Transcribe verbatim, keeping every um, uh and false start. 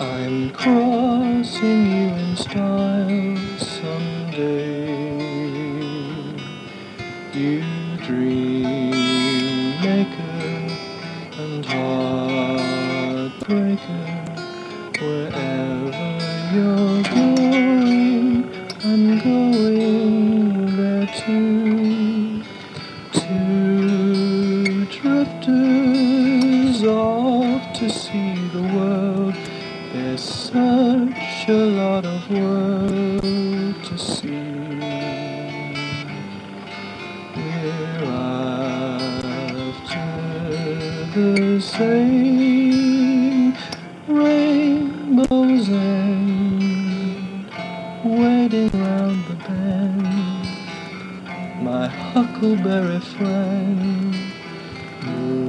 I'm crossing you in style someday. You dream maker and heartbreaker, wherever you're going, I'm going there too. Two drifters off to see the world. There's such a lot of world to see. We're after the same rainbow's end, waiting round the bend. My huckleberry friend.